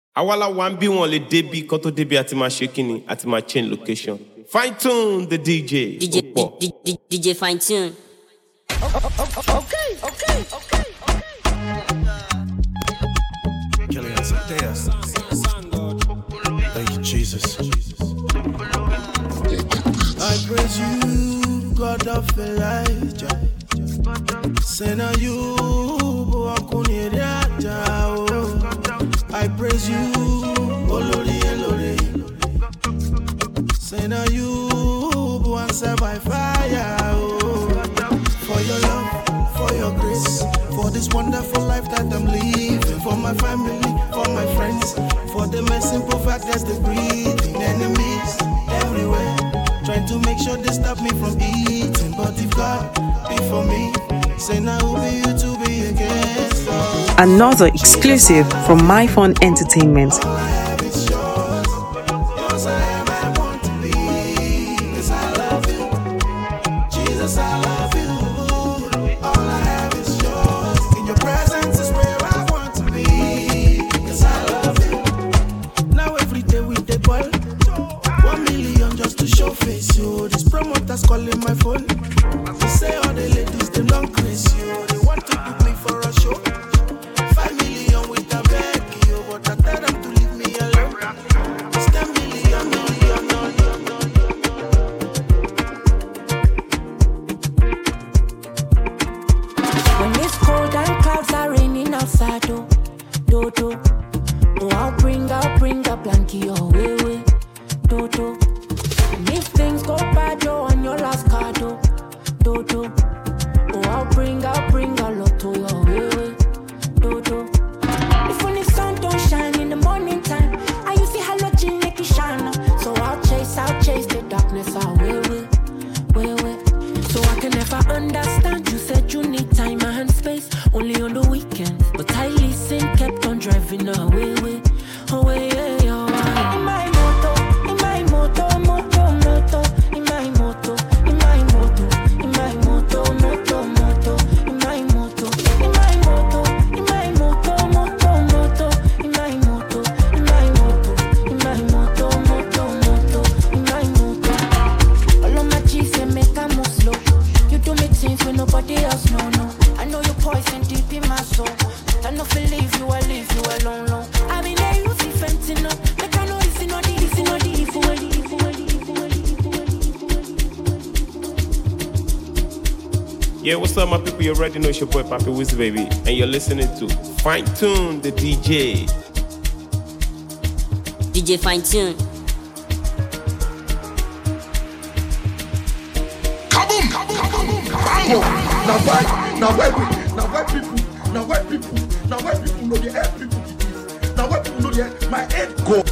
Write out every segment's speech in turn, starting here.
Awala one be one le debi koto debi ati ma shekini ati ma change location. Fine tune the DJ. DJ fine tune. Okay. Kelly has some dance. Thank you, Jesus. I praise you, God of Elijah. Send you, I praise you, Olori Elore. Send you, who answer by fire. For your love, for your grace, for this wonderful life that I'm living, for my family, for my friends, for the simple fact that they breathing, enemies everywhere, trying to make sure they stop me from eating. But if God be for me, say now who be you to be against us? Another exclusive from MyFun Entertainment. Calling my phone. They say all the ladies they long crazy you. They want to book me for a show. 5 million with a bag, yo, but I tell them to leave me alone. It's 10 million. When it's cold and clouds are raining outside, do. Oh, I'll bring a blankie your way, do. If things go bad, you're on your last card, do. Oh, I'll bring a lot to your way, do. If when the sun don't shine in the morning time, I use the halogen make it shine. So I'll chase the darkness away. So I can never understand. You said you need time and space, only on the weekends. But I listen, kept on driving away. Yeah, what's up, my people? You already know it's your boy, Papi Wizzy, baby. And you're listening to Fine Tune, the DJ. DJ Fine Tune. Kaboom! Now white people know the head people it is. Now white people know the head, my head go.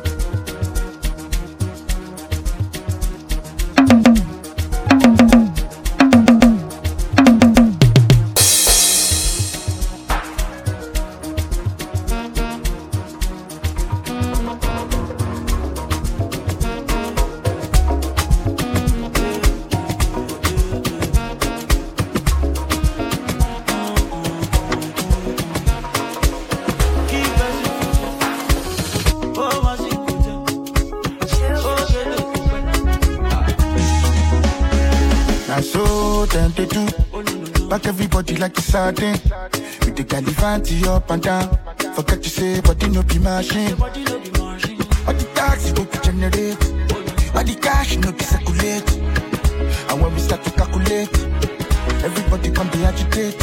Back everybody like a sardine. With the Galifanti up and down. Forget to say, body no be machine. All the taxi go to generate. All the cash no be circulate. And when we start to calculate, everybody come be agitate.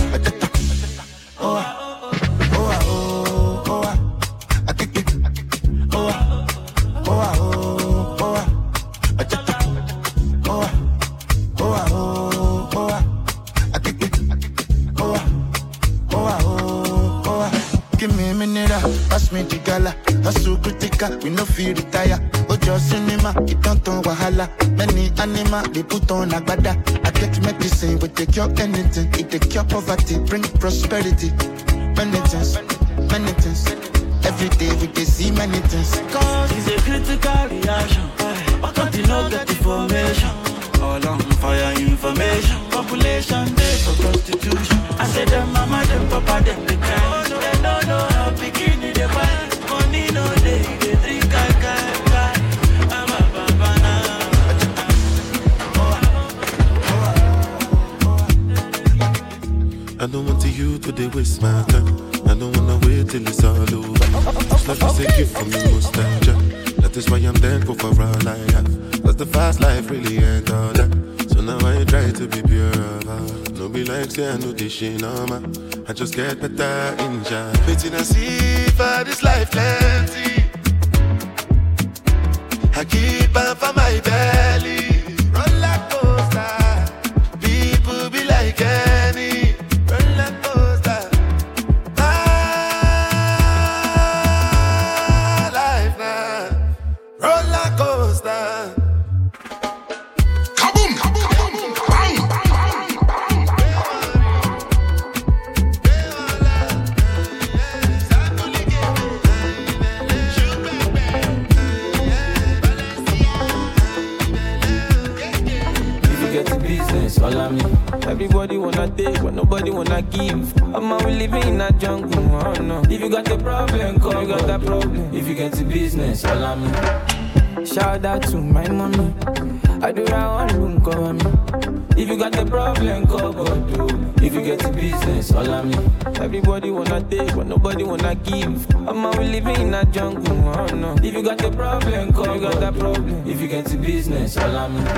Pass me the gala, that's so critical, we no feel retire. Ojo cinema, it don't turn wahala. Many animal, they put on agbada. I get medicine, we take cure anything. It take cure poverty, bring prosperity. Many things. Every day we can see many things. Cause it's a critical reaction. Why can't you not get information? All on fire information. Population, they for prostitution. I said them mama, them papa, them the kind. They don't know how beginning they find money, no. waste my time. I don't wanna wait till it's all over. This life is a gift from me, nostalgia. That is why I'm thankful for all I have. Cause the fast life really ain't all that. So now I try to be pure of heart. No be like say I know this shit normal. I just get better in job. Waiting and see for this life plenty. I keep on for my belly. Roller coaster. People be like any roller coaster. My life now. Roller coaster. Kaboom! Kaboom! Bang! Get to business, all I mean. Everybody wanna take, but nobody wanna give. I'm we living in a jungle, oh no. If you got a problem, come, you got a problem. If you get to business, all I mean. Shout out to my mommy. I do that one room, cover me. If you got a problem, come, do. If you get to business, all I mean. Everybody wanna take, but nobody wanna give. I'm we living in a jungle, oh no. If you got a problem, come, you got a problem. If you get to business, all I mean.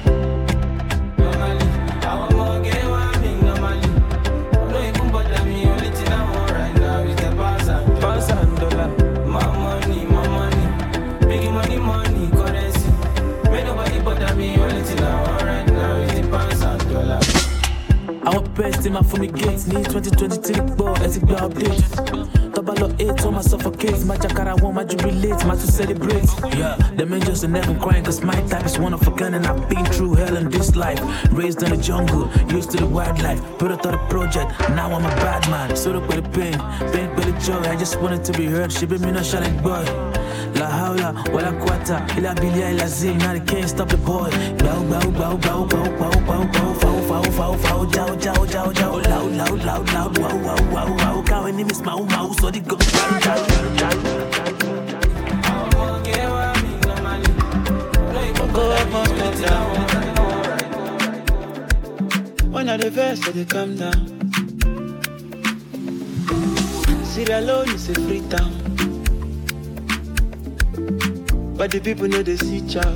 Best in my phone gates, need 2023 ball, as it be update. Double 8 on my suffocate, my jacara want my jubilate, my to celebrate. Yeah, the men just never crying, cause my type is one of a gun and I've been through hell in this life. Raised in the jungle, used to the wildlife, put out the project, now I'm a bad man. So up with the pain with the joy, I just wanted to be heard, she be me no shine boy. La haula, wala quata, ila bilia, ila zim, now they can't stop the boy. Bow, bow, bow, bow, bow, bow, bow, bow, foul, foul, foul, foul, jow, jow, jow, jow, loud, loud, loud, loud, wow, wow, wow, wow, cow, and miss my mouse, so they go, jow, jow, jow. When I the verse, they come down. Sierra Leone is a free town. But the people know they see chow.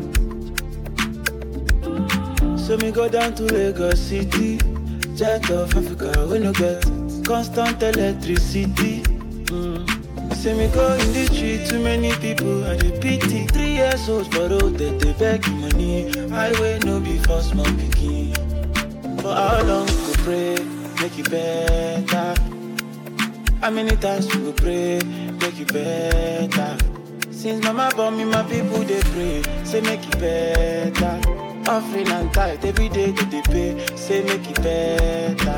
So me go down to Lagos City. Jet of Africa, we no get constant electricity. Say me go in the street, too many people at the pity. 3 years old for road, they beg money. Highway no be for small picking. For how long we go pray, make it better? How many times we go pray, make it better? Since mama born me, my people they pray, say make it better. Offering and tithe every day they pay, say make it better.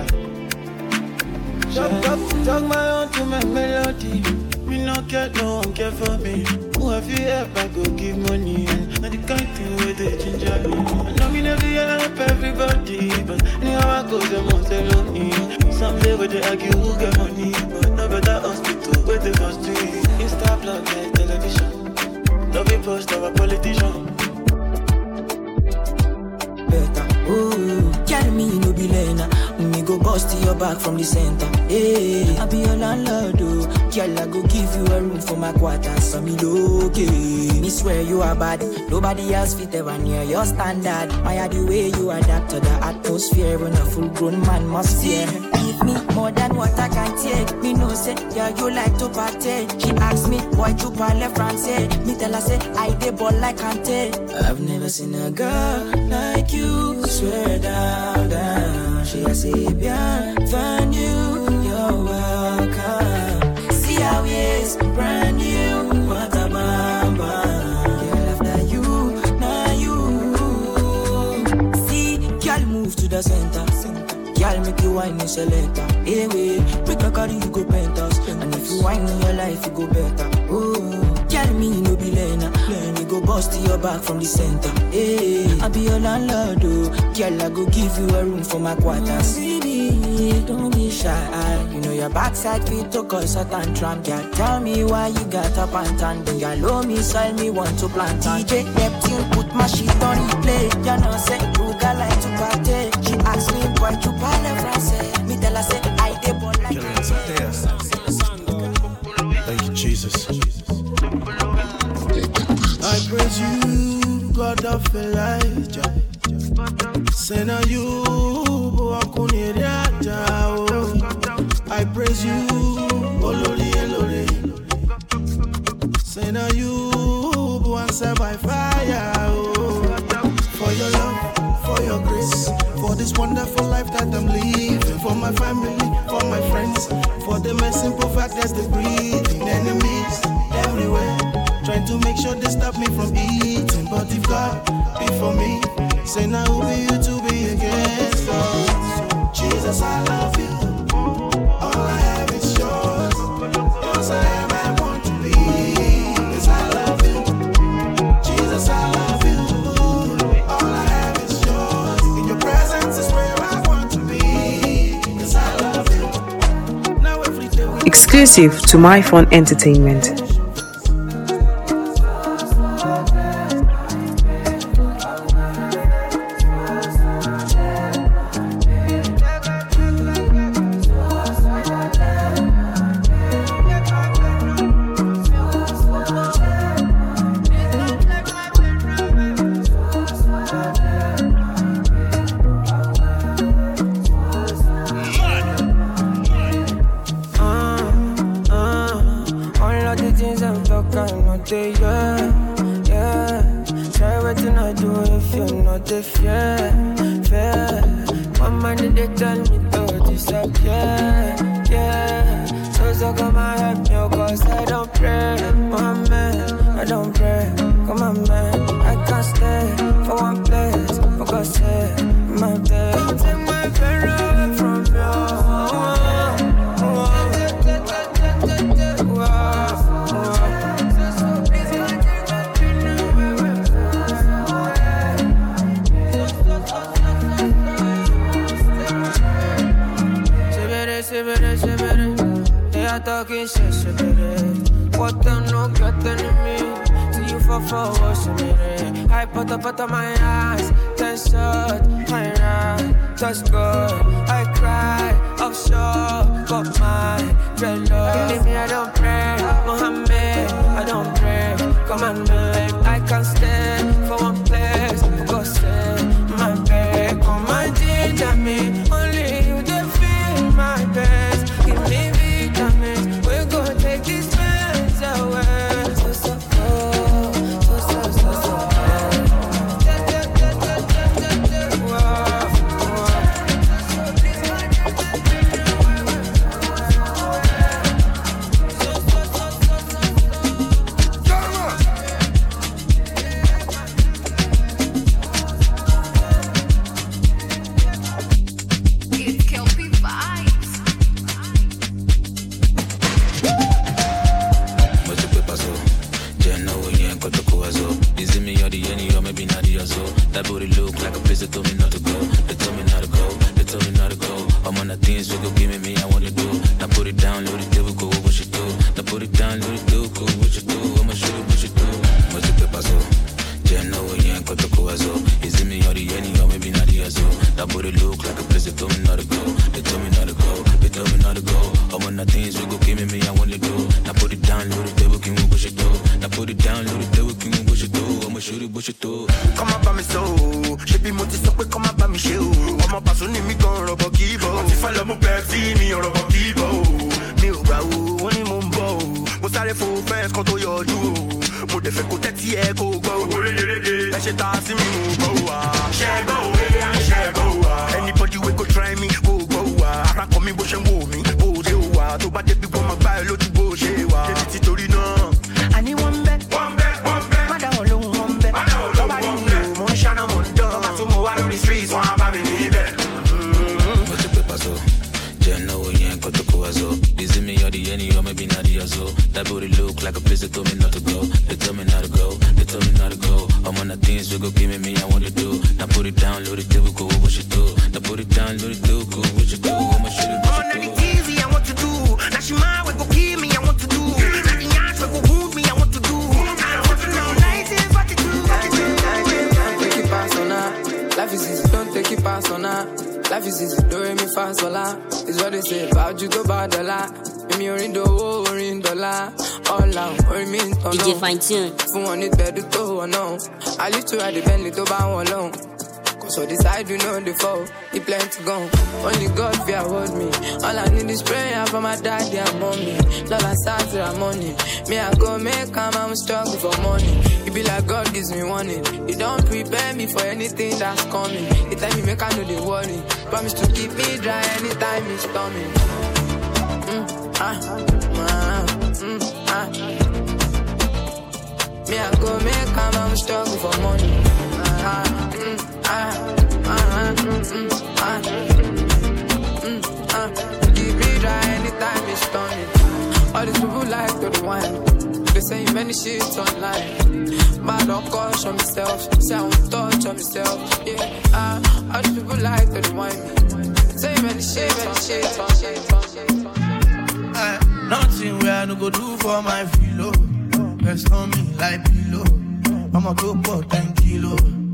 Talk my own to my melody. Me no care, no one care for me. Who have you help, I go give money. And the kind thing where they ginger me. I know me never help everybody, but anyhow I go, them on lonely. Someday where they argue who get money, but no better hospital where they first do it. Insta blog, television. Love it post of a politician. Better, ooh, carry me no be lena. Me go bust to your back from the center. Hey, I be your landlord, oh. Girl, I go give you a room for my quarters. So me okay. Me swear you are bad. Nobody else fit ever near your standard. My the way you adapt to the atmosphere when a full-grown man must fear. Give me more than what I can take. Me know say, yeah, you like to party. She asked me, why you parle français? Me tell her say, I dey ball like Kante. I've never seen a girl like you. Swear down, down. She a say, bienvenue, you're welcome. See how he is, brand new. What a bamba. Girl, after you, now you. See, girl, move to the center. Girl, make you wine and selector. Hey, wait, pick a car, you go penthouse. And if you wine in your life, you go better. Oh, girl, me no be lena. Me go bust to your back from the center. Hey, I be your landlord, oh. Girl, I go give you a room for my quarters. Baby, don't be shy. You know your backside fit to cause a tantrum. Girl, tell me why you got up and tan. Girl, low me, soil me, want to plant. DJ Neptune, put my shit on replay. You know, say, Ruga like to party. She asked me, why you parle français? Me tell her, say, I dey born like clear. Thank you, Jesus. I praise you, God of Elijah. Say now you, I praise you, Olori Elore. Say now you, answer by fire. For your love, for your grace, for this wonderful life that I'm living. For my family, for my friends, for the mere simple fact that they breathing. Enemies everywhere, trying to make sure they stop me from eating. But if God be for me, say now who be you to be against us? Jesus, I love you. All I have is yours. Yours I am, I want to be. Yes, I love you. Jesus, I love you. All I have is yours. In your presence is where I want to be. Yes, I love you. Now every day we Exclusive to My Fun Entertainment. Put on my eyes, ten shot, my right, touch good. I cry, offshore, got my dreadlocks. Believe me, I don't pray, Mohammed, I don't pray. Come on, man, I can't stand for one place. Go say my bed, come my ginger me. Only you can feel my best. Give me vitamins, we go take these pains away. Anybody we go try me, go go. I come me bush and woo me, oh they wa. To bad they want my buy lot to go she wa. I need one bet, Mada olu one bet. Nobody know, mon shana mon dog. But to move out on the streets, one by me need it. What's the paper so? Jenna we ain't got to go as well. This is me or the any or maybe not the as well. That booty look like a place they told me not to go. They told me not to go. They told me not to go. I'm on the things we go give me I want to do. Now put it down, load it, we go what you do. Now put it down, load it, go what you do. I'ma shoot it, what you do. It's easy, I want to do. Now she mine, we go kill me, I want to do. Now the yards, we go wound me, I want to do. I want to know, nice is what you do. Don't take it personal. Life is easy, don't take it personal. Life is easy, don't make me fast, voila. It's what they say about you, go bad. dollar. Me orin dowo, orin dollar. All out, orin mi ntono. DJ Fine Tune. Fún wọn ní bedu tó wọ̀ náà. I live to ride the Bentley tó bá wọn lọ́hùn. So the side you know the fall, he plenty gone. Only God fear hold me. All I need is prayer for my daddy and mommy. Love and Satra money. Me I go make come, I'm struggling for money. It be like God gives me warning. He don't prepare me for anything that's coming. He tell me make I know the worry. Promise to keep me dry anytime it's storming. Me I go make come, I'm struggling for money. Keep me dry anytime it's storming. All these people like to the wine. They say many shit online. But I don't caution myself. Say I won't touch on myself. Yeah, all these people like to the wine. Say many shit on shit. Nothing where I no go do for my filo. Rest on me like pillow. I'ma go for 10 kilo.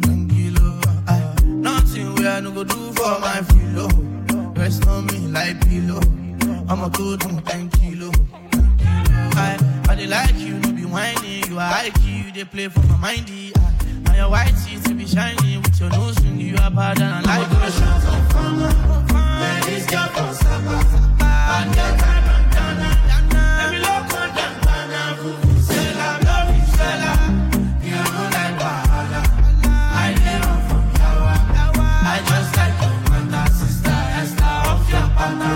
Nothing where I no go do for my filo. Rest on me like pillow. I'ma go do 10 kilo. I dey like you, no be whining. You are high key, you dey play for my mindy. Now your white teeth to be shiny with your nose ring. You are bad and I like you. Where this girl from Saba? And the kind of Dana. Let me look on them, Dana. Vuvuzela, love you, Stella. You know like Wahala. I dey run from Yawa. I just like your mother, sister, Esther of your partner.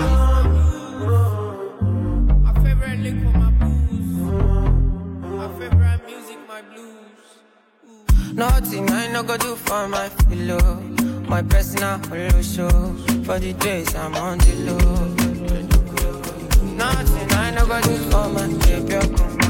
My favorite lick for my booze. My favorite music, my blues. Nothing I no go do for my pillow. My personal holo show. For the days I'm on the low. Nothing I no go do for my baby.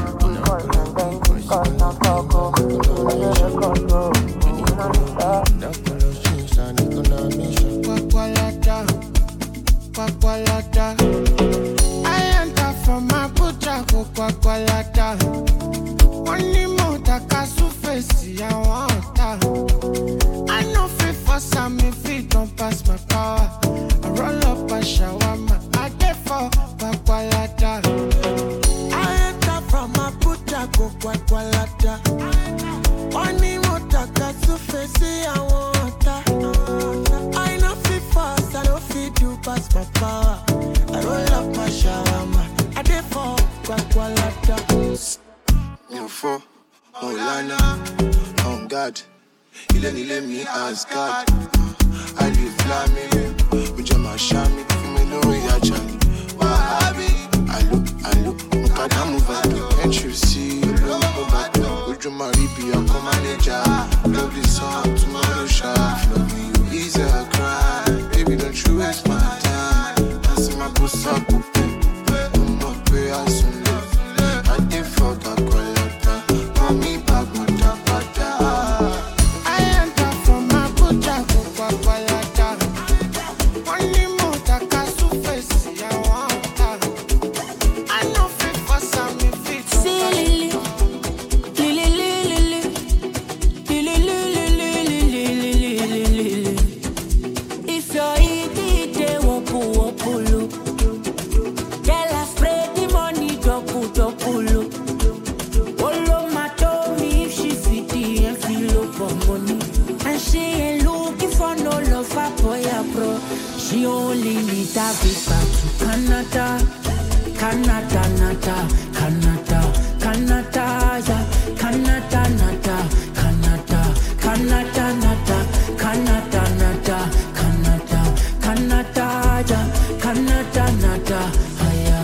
I enter from my butcher, go kwakwalata. Only motor kasu face, I want that. I know fit for some if it don't pass my power. I roll up a shawarma, I get for kwakwalata. I enter from my butcher, go kwakwalata. Only motor kasu face, I want that. I know fit fast, I don't fit you pass my power. I roll up my shawarma, I get for kwakwalata. For Olana, on God, he let me ask God. I live flaming, with my shami, me know ya chani. Wahabi, I look, Mukadamu Vado, can't you see? Look, Mubado, would you marry be a manager? Love this song, tomorrow shop. Love me, you easy, I cry. Baby, don't you waste my time. I see my boss up, I'm not pay as soon. I did fuck up. I enter from my butcher, go kwakwalata. Only motor kasu face, I want that. I know fit for some if it If you're eating, they won't pull up. Tell us spread the money, double. And she ain't looking for no love for boy, bro. She only need a visa to Canada, yeah. Canada, yeah.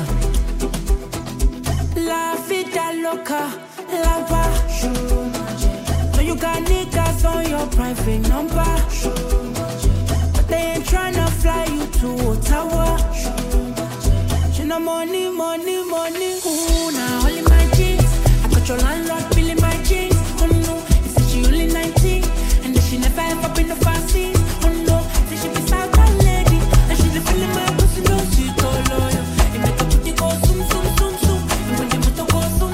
La vida loca, lava. So you got niggas on your private number, but they ain't tryna fly you to Ottawa. She no money. Ooh, now only my jeans. I got your landlord billing my jeans. Oh no, he said she only 19, and that she never ever been to fast scenes. Oh no, say she be South lady, and she be feeling my pussy, no she so loyal. It make her booty go zoom. And when the motor go zoom.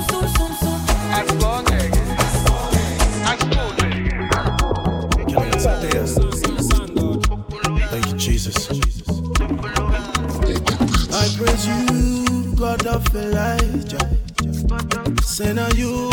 I praise you. God of Elijah. Say now you,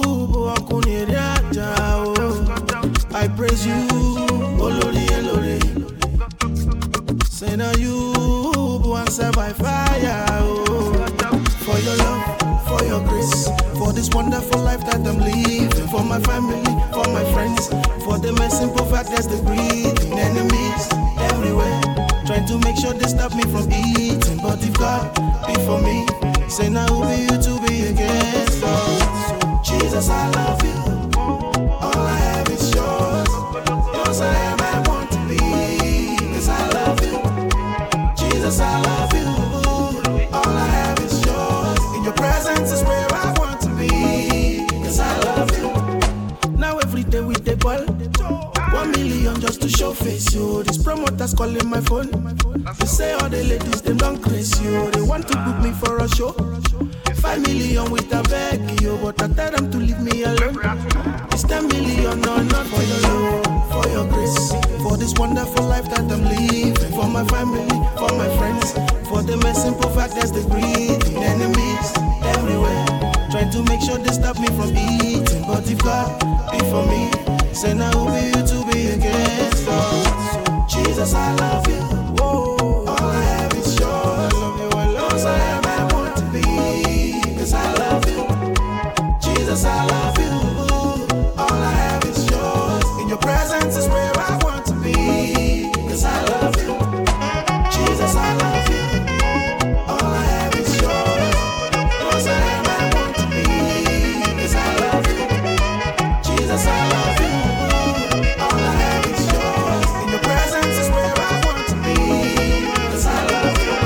I praise you, Olori Elore. Say now you, answer by fire, for your love, for your grace, for this wonderful life that I'm living, for my family, for my friends, for the mere simple fact that they breathing, enemies everywhere, trying to make sure they stop me from eating. But if God be for me, say now who be you to be against us? Jesus, I love you. All I have is yours. Yours I am, I want to be. Yes, I love you. Jesus, I love you. All I have is yours. In your presence is where I want to be. Yes, I love you. Now every day we dey ball. 1 million just to show face you. These promoters calling my phone. They say all the ladies them don't craze you. They want to book me for a show. 5 million with a bag, yo, but I tell them to leave me alone. It's 10 million, no, not for your love, for your grace, for this wonderful life that I'm living, for my family, for my friends, for the mere simple fact that they breathing, enemies everywhere, trying to make sure they stop me from eating. But if God be for me, say now who be you to be against us? Jesus, I love you. All I have is yours. I love you. Yours I am. I want to be. I love you, Jesus, I love you. All I have is yours. In your presence is where I want to be. Cause I love you, Jesus, I love you. All I have is yours. Yours I am, I want to be. Cause I love you, Jesus, I love you. All I have is yours. In your presence is where I want to be. Cause I love you.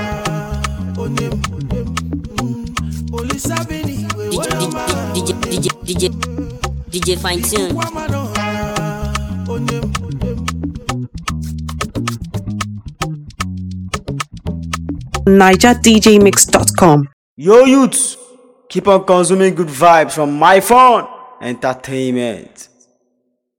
DJ Fine Tune. NigerDJMix.com. Yo, youths, keep on consuming good vibes from My Phone Entertainment.